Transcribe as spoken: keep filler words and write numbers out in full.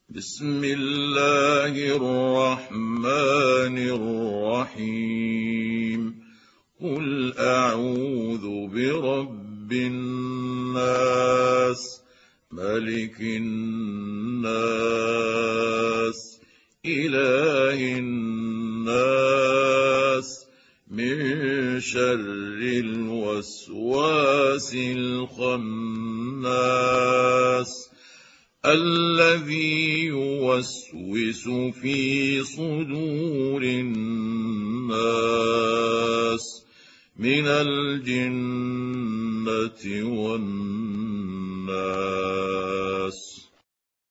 بسم الله الرحمن الرحيم. قل أعوذ برب الناس، ملك الناس، إله الناس، من شر الوسواس الخناس، الذي يوسوس في صدور الناس من الجنة والناس.